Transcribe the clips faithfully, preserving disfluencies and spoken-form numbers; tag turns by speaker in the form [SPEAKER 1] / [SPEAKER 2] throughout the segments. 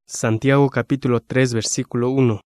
[SPEAKER 1] Santiago capítulo tres versículo uno.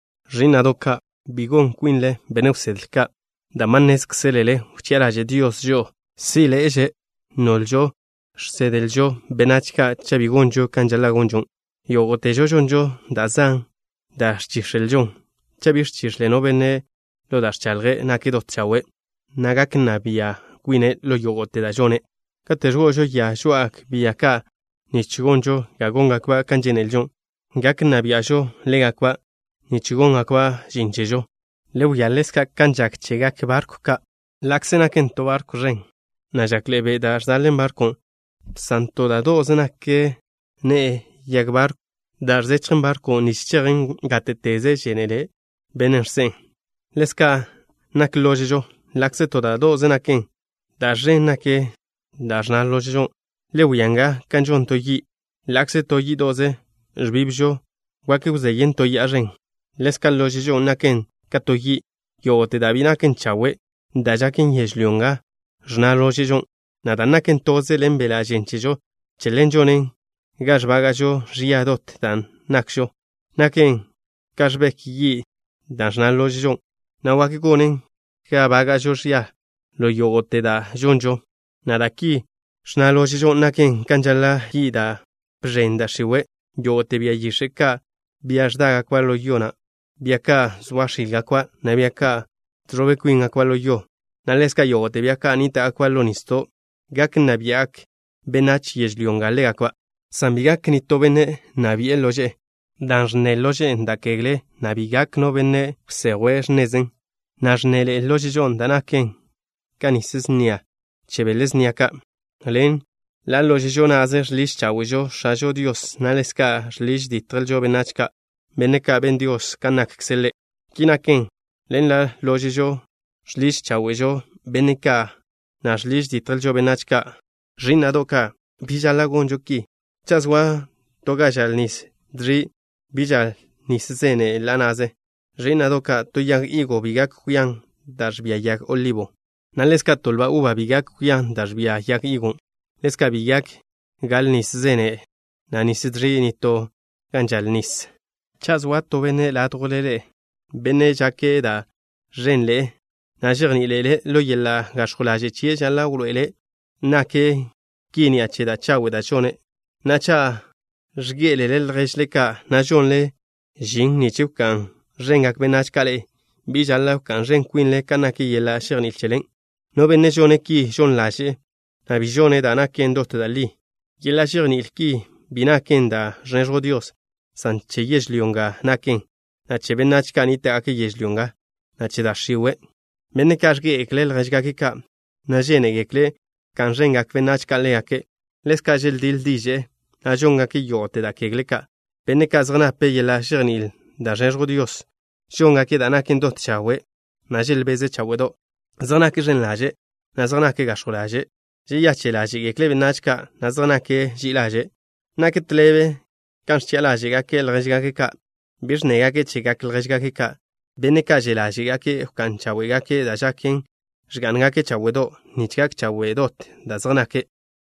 [SPEAKER 1] Rinadoka bigon quinle beneuselka damanesk selele ucharaje Dios yo sile eje noljo sedeljo benachka chabigonjo kanjalagonjon yogote jojonjo dazan dashchisheljon chabishchisle novene lo dashchalge nakidot chawe nagak nabia quine lo yogote dajone katergojo ya shuak biaka nichigonjo gagonga kwa kanjeneljon gak nabiajo lega kwa nichigonga kwa jinjejo leuyaleska kanjak chegak barco ka laksena kento barco ren najak lebe dar dalen barco santo da dozena ke ne yag barco dar zechen barco nichigen gateteze jenele benersen leska nak lojejo lakse toda dozena ken dar ren ke dar na lojejo leuyanga kanjon toyi lakse toyi doze jbibjo wake uzeyen toyi aren leska lojejo naken katoyi yo te davina ken chawe dajaken yeshlionga jna lojejo nada naken toze lembela jenchejo chelenjonen gashbagajo riadot dan naksho naken kashbek yi dan jna lojejo na wake gonen gabagajo ria lo yogote da jonjo nada ki jna lojejo naken kanjala yi da prenda shiwe yo te bia yisheka biashdaga kwa lo yona biaka zwashilga kwa na biaka trobe kuinga kwa lo yo na leska yo te biaka anita kwa lo nisto gak na biak benach yeshlionga lega kwa sambigak ni tobene na biel loje danjne loje ndakegle na bigak no bene sewesh nezen najnele loje jon danaken kanisis nia chebeles niaka len la loje jona azer lish chawijo shajo Dios naleska lish ditreljo benachka beneka ben Dios kanak ksele kinaken len la loje jo lish chawijo beneka nash lish ditreljo benachka rinadoka bijala gonjoki chaswa togajal nis dri bijal nis zene lanaze rinadoka toyag igo bigak kuyang dashbia yak olivo naleska tolba uva bigak kuyang dashbia yak igo leska biyak gal nis zene na nis dri nito ganjal nis chaswa to bene la tolele bene jake da renle na jirni lele lo yella gashkhulaje chie jalla ulele nake kini acheda chawe da chone na cha jgele le reshleka na jonle jing ni chukan rengak benach kale bijalla kan ren quinle kanaki yella jirni chelen no bene jone ki jon laje na bijone da naken dot dali yella jirni ki binaken da renjo Dios san cheyeshlionga naken na chebenach kanita ake yeshlionga na chedashiwe menne kashge eklel rejgakika na jene ekle kan rengak benach kale ake leska jel dil dije na jonga ki yote da kegleka benne kazrna pe yella jirni da renjo Dios jonga ke da naken dot chawe na jel beze chawedo zana ke jen laje na zana ke gasholaje je yachelaje ekle benachka na zana ke jilaje na ke tlebe kan chelaje ga ke rejga ka bisnega ke chiga ke rejga ka bene ka jelaje ga ke kan chawe ga ke da jakin jganga ke chawedo nichka chawedo da zana ke